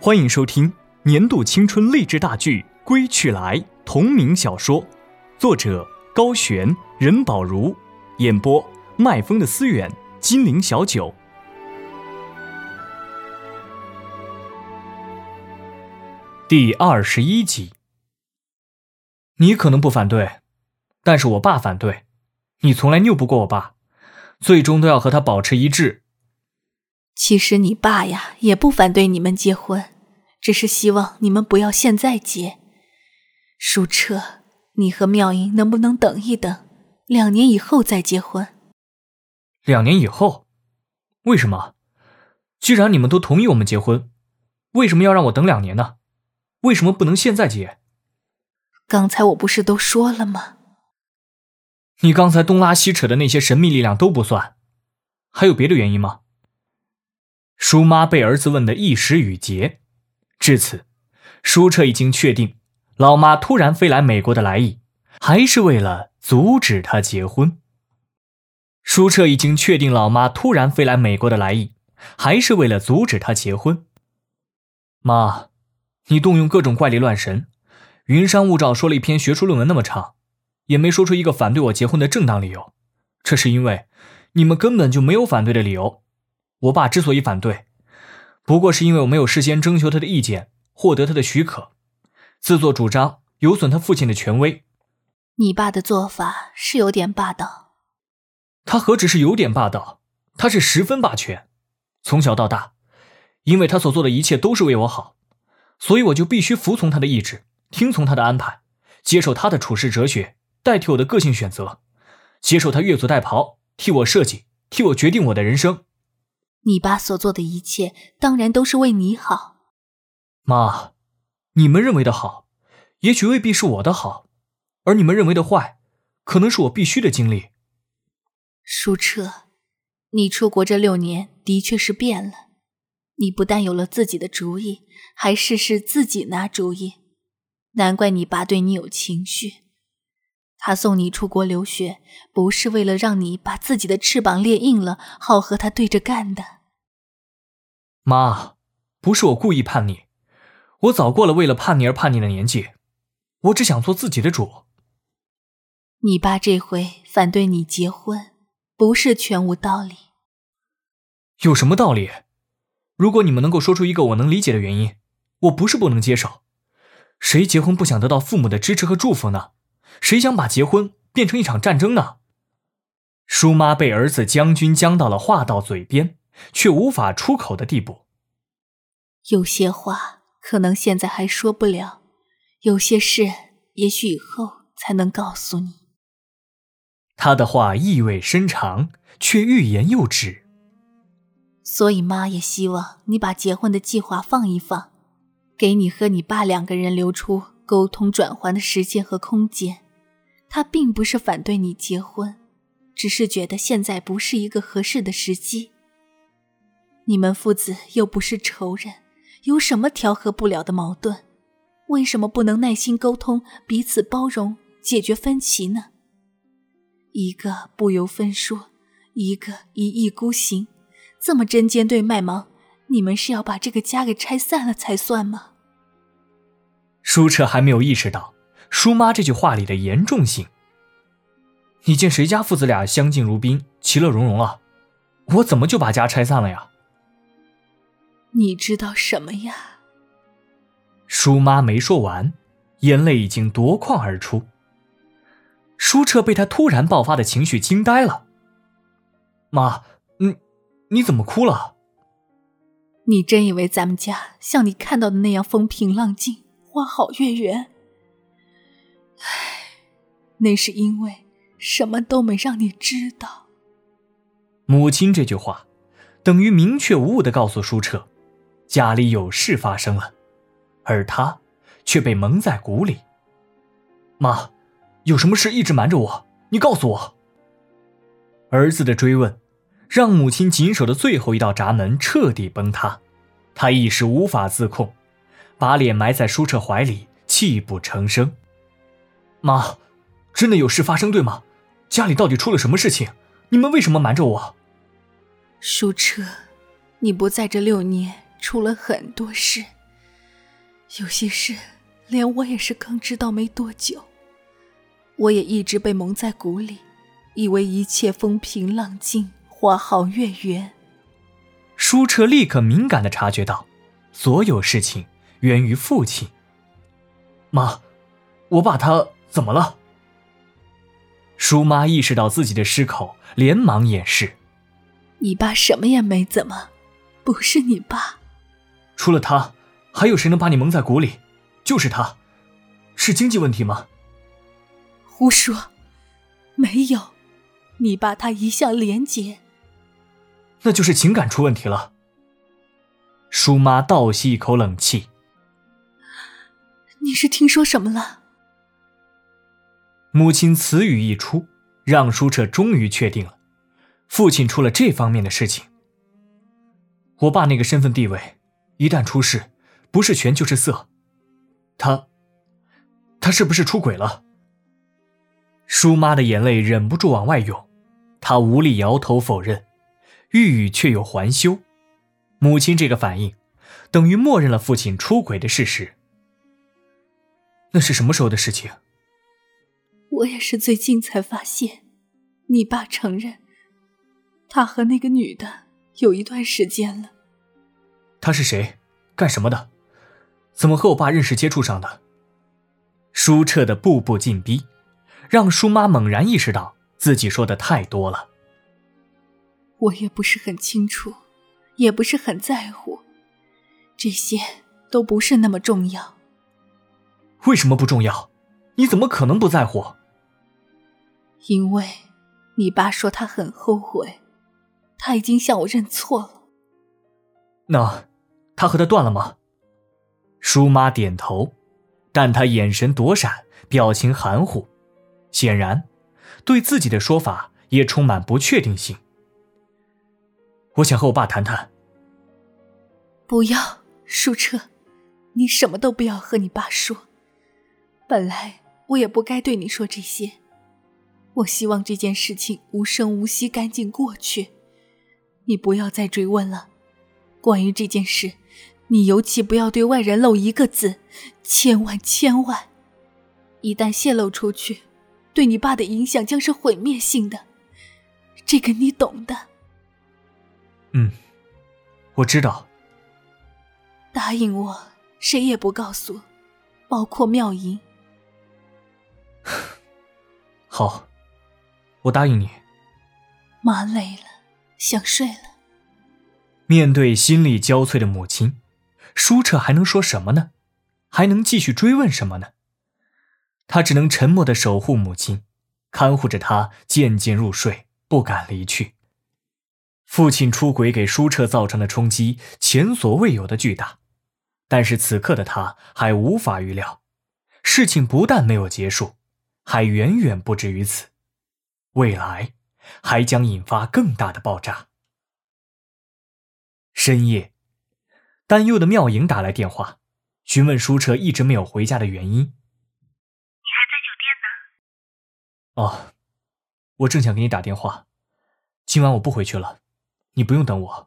欢迎收听年度青春励志大剧《归去来》同名小说，作者高璇、任宝如，演播麦风的思远、金陵小九。第21集。你可能不反对，但是我爸反对，你从来拗不过我爸，最终都要和他保持一致。 其实你爸呀，也不反对你们结婚，只是希望你们不要现在结。舒澈，你和妙音能不能等一等，2年以后再结婚 ？2年以后？为什么？既然你们都同意我们结婚，为什么要让我等2年呢？为什么不能现在结？ 刚才我不是都说了吗？ 你刚才东拉西扯的那些神秘力量都不算，还有别的原因吗？舒妈被儿子问得一时语结，至此，舒澈已经确定老妈突然飞来美国的来意，还是为了阻止她结婚。舒澈已经确定老妈突然飞来美国的来意，还是为了阻止她结婚。妈，你动用各种怪力乱神，云山雾罩说了一篇学术论文那么长，也没说出一个反对我结婚的正当理由，这是因为你们根本就没有反对的理由。我爸之所以反对，不过是因为我没有事先征求他的意见，获得他的许可，自作主张有损他父亲的权威。 你爸的做法是有点霸道。 他何止是有点霸道，他是10分霸权。从小到大，因为他所做的一切都是为我好，所以我就必须服从他的意志，听从他的安排，接受他的处世哲学，代替我的个性选择，接受他越俎代庖，替我设计，替我决定我的人生。 你爸所做的一切当然都是为你好。 妈，你们认为的好，也许未必是我的好，而你们认为的坏，可能是我必须的经历。 舒澈，你出国这6年的确是变了，你不但有了自己的主意，还事事自己拿主意，难怪你爸对你有情绪。他送你出国留学，不是为了让你把自己的翅膀练硬了，好和他对着干的。 妈，不是我故意叛逆，我早过了为了叛逆而叛逆的年纪，我只想做自己的主。 你爸这回反对你结婚，不是全无道理。 有什么道理？如果你们能够说出一个我能理解的原因，我不是不能接受。谁结婚不想得到父母的支持和祝福呢？谁想把结婚变成一场战争呢？舒妈被儿子将军将到了话到嘴边，却无法出口的地步。 有些话可能现在还说不了，有些事也许以后才能告诉你。 他的话意味深长，却欲言又止。 所以妈也希望你把结婚的计划放一放，给你和你爸2个人留出沟通转换的时间和空间。他并不是反对你结婚，只是觉得现在不是一个合适的时机。你们父子又不是仇人，有什么调和不了的矛盾？为什么不能耐心沟通，彼此包容，解决分歧呢？一个不由分说，一个一意孤行，这么针尖对麦芒，你们是要把这个家给拆散了才算吗？ 舒澈还没有意识到舒妈这句话里的严重性。你见谁家父子俩相敬如宾，其乐融融了？我怎么就把家拆散了呀？ 你知道什么呀？ 舒妈没说完，眼泪已经夺眶而出。舒澈被他突然爆发的情绪惊呆了。妈，你怎么哭了？ 你真以为咱们家像你看到的那样风平浪静，花好月圆？唉，那是因为什么都没让你知道。 母亲这句话等于明确无误地告诉舒澈，家里有事发生了，而他却被蒙在鼓里。妈，有什么事一直瞒着我？你告诉我。儿子的追问让母亲紧守的最后一道闸门彻底崩塌，她一时无法自控，把脸埋在舒澈怀里，泣不成声。妈，真的有事发生对吗？家里到底出了什么事情？你们为什么瞒着我？ 舒澈，你不在这6年出了很多事， 有些事连我也是刚知道没多久，我也一直被蒙在鼓里，以为一切风平浪静，花好月圆。 舒澈立刻敏感地察觉到，所有事情源于父亲。妈，我爸他怎么了？舒妈意识到自己的失口，连忙掩饰。 你爸什么也没怎么，不是你爸。 除了他，还有谁能把你蒙在鼓里？就是他。是经济问题吗？ 胡说，没有，你爸他一向廉洁。 那就是情感出问题了。舒妈倒吸一口冷气。 你是听说什么了？ 母亲此语一出，让舒澈终于确定了，父亲出了这方面的事情。我爸那个身份地位，一旦出事，不是权就是色。他是不是出轨了？舒妈的眼泪忍不住往外涌，她无力摇头否认，欲语却又还休。母亲这个反应，等于默认了父亲出轨的事实。那是什么时候的事情？ 我也是最近才发现，你爸承认，他和那个女的有一段时间了。 他是谁？干什么的？怎么和我爸认识接触上的？舒澈的步步进逼，让舒妈猛然意识到自己说的太多了。 我也不是很清楚，也不是很在乎，这些都不是那么重要。 为什么不重要？你怎么可能不在乎？ 因为你爸说他很后悔，他已经向我认错了。 那他和他断了吗？舒妈点头，但她眼神躲闪，表情含糊，显然对自己的说法也充满不确定性。我想和我爸谈谈。 不要，舒澈，你什么都不要和你爸说。本来我也不该对你说这些，我希望这件事情无声无息赶紧过去，你不要再追问了。关于这件事，你尤其不要对外人漏一个字，千万千万！一旦泄露出去，对你爸的影响将是毁灭性的，这个你懂的。 我知道。 答应我，谁也不告诉，包括妙莹。 好，我答应你。 妈累了，想睡了。 面对心力交瘁的母亲，舒澈还能说什么呢？还能继续追问什么呢？他只能沉默地守护母亲，看护着她渐渐入睡，不敢离去。父亲出轨给舒澈造成的冲击前所未有的巨大，但是此刻的他还无法预料，事情不但没有结束，还远远不止于此，未来还将引发更大的爆炸。深夜，担忧的妙莹打来电话，询问舒澈一直没有回家的原因。 你还在酒店呢？ 哦，我正想给你打电话，今晚我不回去了，你不用等我。 好，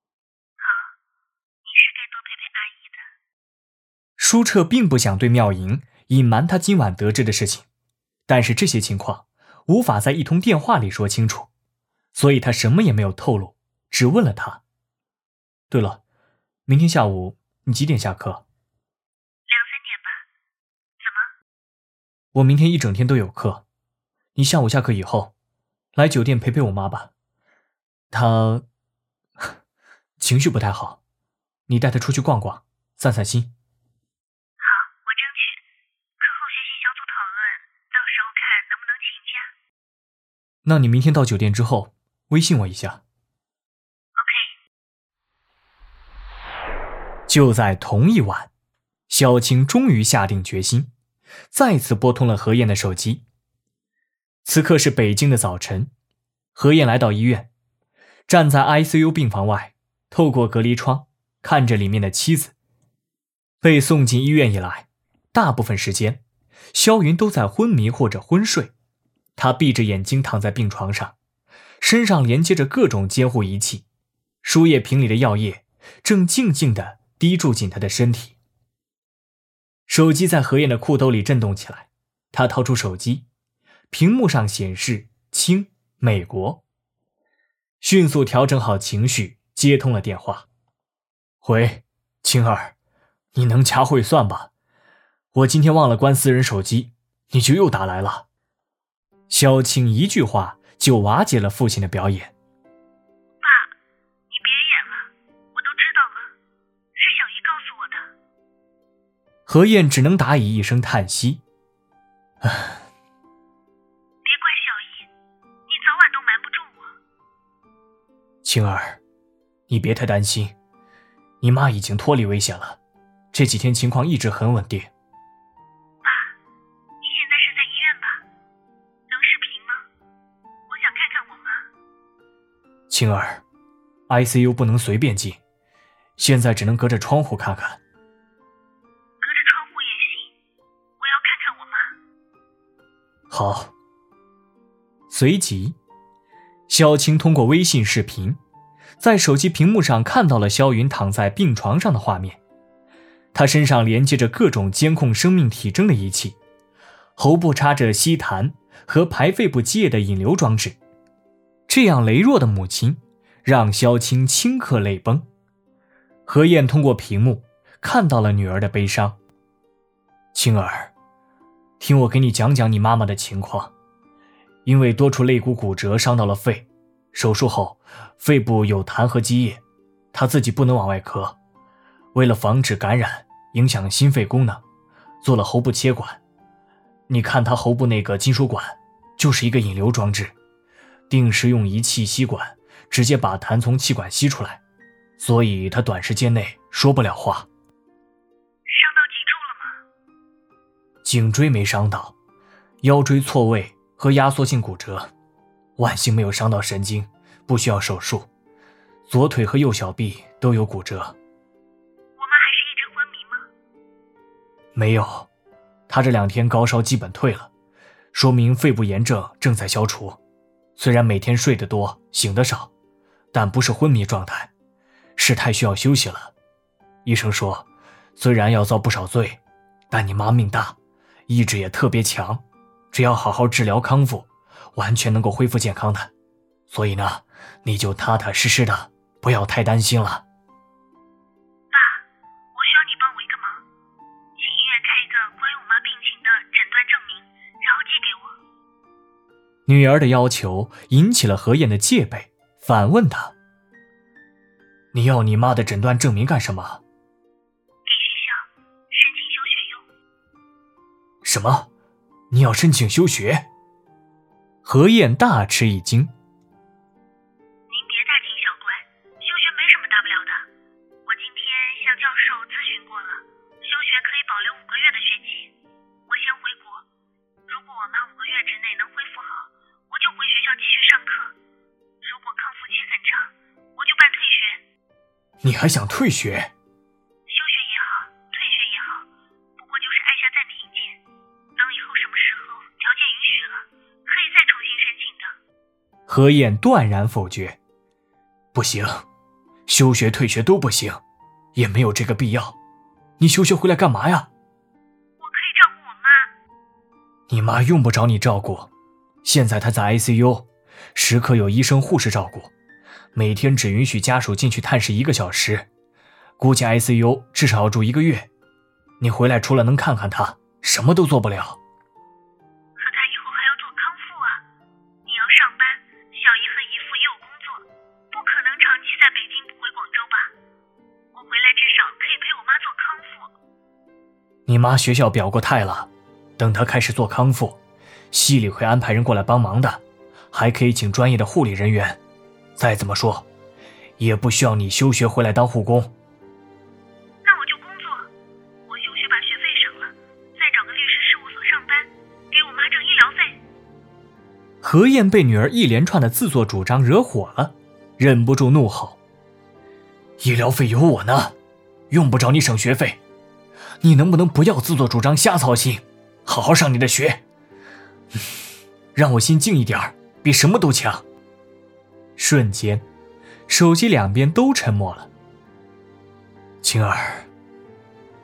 你是该多陪陪阿姨的。 舒澈并不想对妙莹隐瞒她今晚得知的事情，但是这些情况无法在一通电话里说清楚，所以他什么也没有透露，只问了她。对了，明天下午你几点下课？2、3 点吧。怎么？ 我明天一整天都有课，你下午下课以后来酒店陪陪我妈吧。她情绪不太好，你带她出去逛逛，散散心。 好，我争取。课后学习小组讨论，到时候看能不能请假。 那你明天到酒店之后微信我一下。就在同一晚，小青终于下定决心，再次拨通了何燕的手机。此刻是北京的早晨，何燕来到医院，站在 ICU 病房外，透过隔离窗看着里面的妻子。被送进医院以来，大部分时间萧云都在昏迷或者昏睡，他闭着眼睛躺在病床上，身上连接着各种监护仪器，输液瓶里的药液正静静地滴注进他的身体。 手机在何燕的裤兜里震动起来，她掏出手机，屏幕上显示青美国。迅速调整好情绪，接通了电话。喂，青儿，你能掐会算吧？我今天忘了关私人手机，你就又打来了。萧青一句话就瓦解了父亲的表演。 爸，你别演了，我都知道了，是小姨告诉我的。 何燕只能打以一声叹息。 别怪小姨，你早晚都瞒不住我。 青儿，你别太担心，你妈已经脱离危险了，这几天情况一直很稳定。 爸，你现在是在医院吧？能视频吗？我想看看我妈。 青儿 ，ICU 不能随便进，现在只能隔着窗户看看。 隔着窗户也行，我要看看我妈。 好。随即，萧青通过微信视频，在手机屏幕上看到了萧云躺在病床上的画面。他身上连接着各种监控生命体征的仪器，喉部插着吸痰和排肺部积液的引流装置。这样羸弱的母亲，让萧青顷刻泪崩。何燕通过屏幕看到了女儿的悲伤。青儿，听我给你讲讲你妈妈的情况。因为多处肋骨骨折伤到了肺，手术后肺部有痰和积液，她自己不能往外咳。为了防止感染影响心肺功能，做了喉部切管。你看她喉部那个金属管，就是一个引流装置，定时用仪器吸管直接把痰从气管吸出来，所以她短时间内说不了话。 伤到脊柱了吗？ 颈椎没伤到，腰椎错位和压缩性骨折，万幸没有伤到神经，不需要手术。左腿和右小臂都有骨折。 我妈还是一直昏迷吗？ 没有，她这2天高烧基本退了，说明肺部炎症正在消除。虽然每天睡得多，醒得少，但不是昏迷状态，是太需要休息了。医生说，虽然要遭不少罪，但你妈命大，意志也特别强，只要好好治疗康复，完全能够恢复健康的。所以呢，你就踏踏实实的，不要太担心了。 爸，我需要你帮我一个忙，请医院开一个关于我妈病情的诊断证明，然后寄给我。 女儿的要求引起了何燕的戒备，反问她：你要你妈的诊断证明干什么？ 给学校申请休学用。 什么？你要申请休学？何燕大吃一惊。 您别大惊小怪，休学没什么大不了的。我今天向教授咨询过了，休学可以保留5个月的学籍。我先回国，如果我妈5个月之内能恢复好，我就回学校继续上课。如果康复期很长，我就办退学。 你还想退学？ 休学也好，退学也好，不过就是按下暂停键，等以后什么时候条件允许了，可以再重新申请的。 何燕断然否决。不行，休学退学都不行，也没有这个必要。你休学回来干嘛呀？ 我可以照顾我妈。 你妈用不着你照顾，现在她在 ICU， 时刻有医生护士照顾，每天只允许家属进去探视1个小时，估计 ICU 至少要住1个月。你回来除了能看看她，什么都做不了。 可她以后还要做康复啊，你要上班，小姨和姨父也有工作，不可能长期在北京不回广州吧？我回来至少可以陪我妈做康复。 你妈学校表过态了，等她开始做康复，系里会安排人过来帮忙的，还可以请专业的护理人员。再怎么说，也不需要你休学回来当护工。 那我就工作，我休学把学费省了，再找个律师事务所上班，给我妈挣医疗费。 何燕被女儿一连串的自作主张惹火了，忍不住怒吼：医疗费有我呢，用不着你省学费。你能不能不要自作主张瞎操心，好好上你的学？让我心静一点，比什么都强。瞬间，手机两边都沉默了。青儿，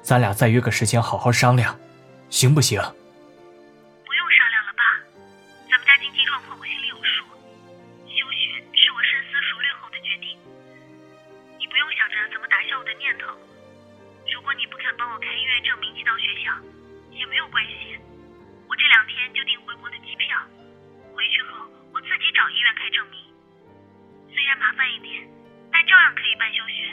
咱俩再约个时间好好商量，行不行？ 不用商量了吧，咱们家经济状况我心里有数，休学是我深思熟虑后的决定。你不用想着怎么打消我的念头，如果你不肯帮我开医院证明寄到学校，也没有关系，我这2天就订回国的机票，回去后我自己找医院开证明，虽然麻烦一点，但照样可以办休学。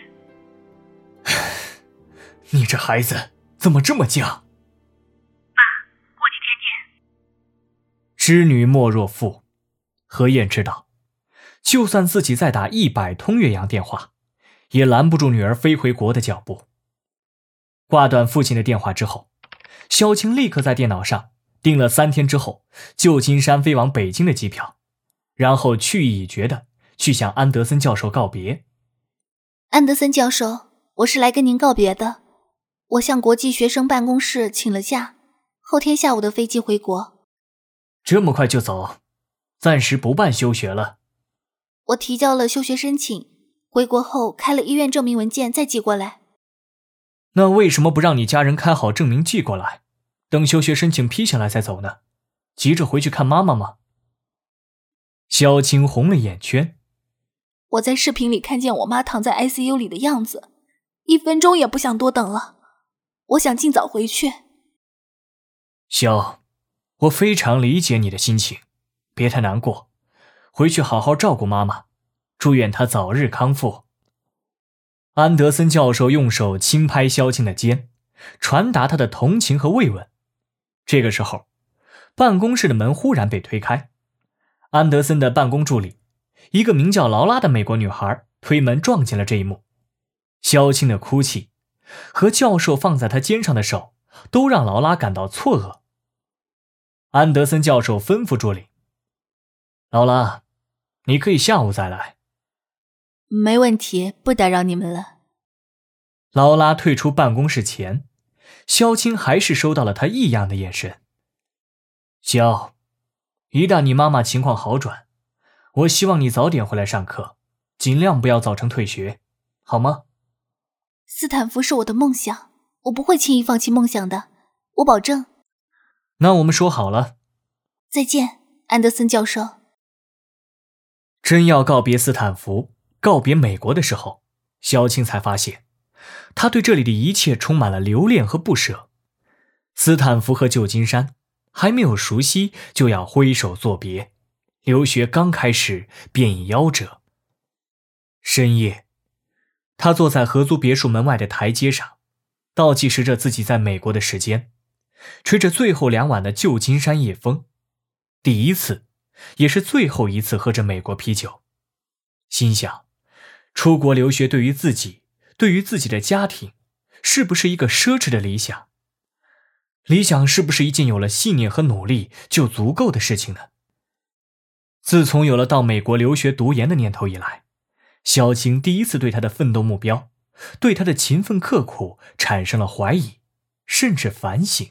你这孩子怎么这么犟？ 爸，过几天见。 知女莫若父，何燕知道，就算自己再打100通岳阳电话，也拦不住女儿飞回国的脚步。挂断父亲的电话之后，萧青立刻在电脑上订了3天之后旧金山飞往北京的机票，然后去意已决地去向安德森教授告别。 安德森教授，我是来跟您告别的。我向国际学生办公室请了假，后天下午的飞机回国。 这么快就走？暂时不办休学了？ 我提交了休学申请，回国后开了医院证明文件再寄过来。 那为什么不让你家人开好证明寄过来，等休学申请批下来再走呢？急着回去看妈妈吗？萧青红了眼圈。 我在视频里看见我妈躺在 ICU 里的样子，1分钟也不想多等了，我想尽早回去。 萧，我非常理解你的心情，别太难过，回去好好照顾妈妈，祝愿她早日康复。安德森教授用手轻拍萧青的肩，传达他的同情和慰问。这个时候，办公室的门忽然被推开，安德森的办公助理，一个名叫劳拉的美国女孩，推门撞进了这一幕。萧青的哭泣和教授放在他肩上的手都让劳拉感到错愕。安德森教授吩咐助理：劳拉，你可以下午再来。 没问题，不打扰你们了。 劳拉退出办公室前，萧青还是收到了他异样的眼神。萧，一旦你妈妈情况好转，我希望你早点回来上课，尽量不要造成退学，好吗？ 斯坦福是我的梦想，我不会轻易放弃梦想的，我保证。 那我们说好了。 再见，安德森教授。 真要告别斯坦福，告别美国的时候，萧青才发现，他对这里的一切充满了留恋和不舍。斯坦福和旧金山还没有熟悉，就要挥手作别，留学刚开始便已夭折。深夜，他坐在合租别墅门外的台阶上，倒计时着自己在美国的时间，吹着最后2晚的旧金山夜风，第一次也是最后一次喝着美国啤酒，心想，出国留学对于自己，对于自己的家庭，是不是一个奢侈的理想？理想是不是一件有了信念和努力就足够的事情呢？自从有了到美国留学读研的念头以来，萧青第一次对他的奋斗目标，对他的勤奋刻苦产生了怀疑，甚至反省。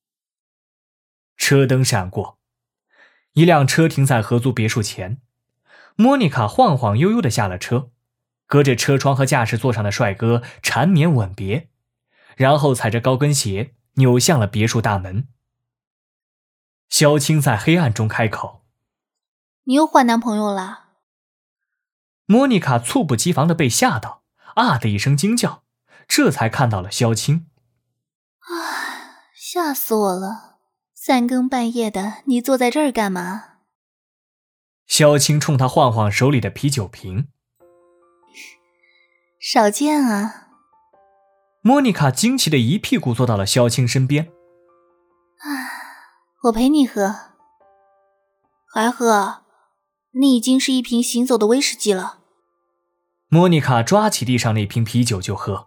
车灯闪过，一辆车停在合租别墅前，莫妮卡晃晃悠悠地下了车，隔着车窗和驾驶座上的帅哥缠绵吻别，然后踩着高跟鞋扭向了别墅大门。萧青在黑暗中开口： 你又换男朋友啦？ 莫妮卡猝不及防地被吓到，啊的一声惊叫，这才看到了萧青。 啊，吓死我了！3更半夜的，你坐在这儿干嘛？ 萧青冲他晃晃手里的啤酒瓶。 少见啊。 莫妮卡惊奇地一屁股坐到了萧青身边。 我陪你喝。还喝？你已经是一瓶行走的威士忌了。 莫妮卡抓起地上那瓶啤酒就喝。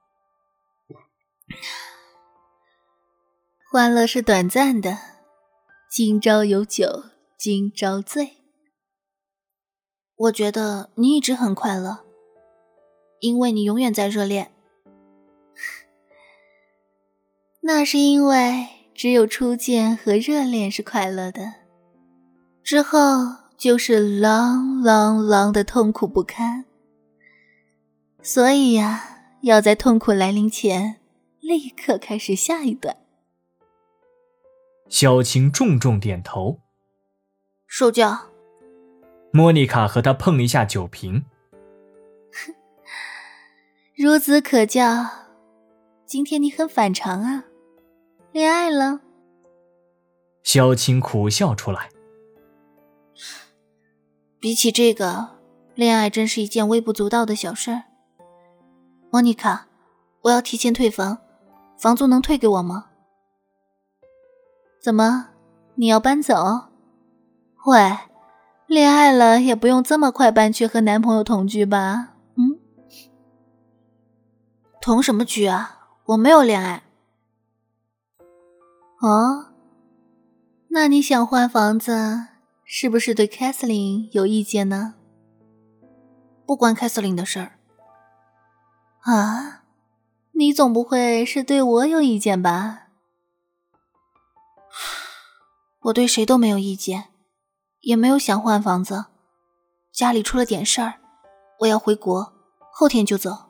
欢乐是短暂的，今朝有酒今朝醉。我觉得你一直很快乐，因为你永远在热恋。那是因为只有初见和热恋是快乐的，之后就是狼的痛苦不堪。所以呀，要在痛苦来临前立刻开始下一段。 萧青重重点头。 受教。 莫妮卡和他碰一下酒瓶。 孺子可教，今天你很反常啊，恋爱了？ 萧青苦笑出来。 比起这个，恋爱真是一件微不足道的小事儿。莫妮卡，我要提前退房，房租能退给我吗？怎么，你要搬走？喂，恋爱了也不用这么快搬去和男朋友同居吧？同什么居啊？我没有恋爱。哦，那你想换房子，是不是对凯瑟琳有意见呢？不关凯瑟琳的事儿。啊，你总不会是对我有意见吧？我对谁都没有意见，也没有想换房子。家里出了点事儿，我要回国，后天就走。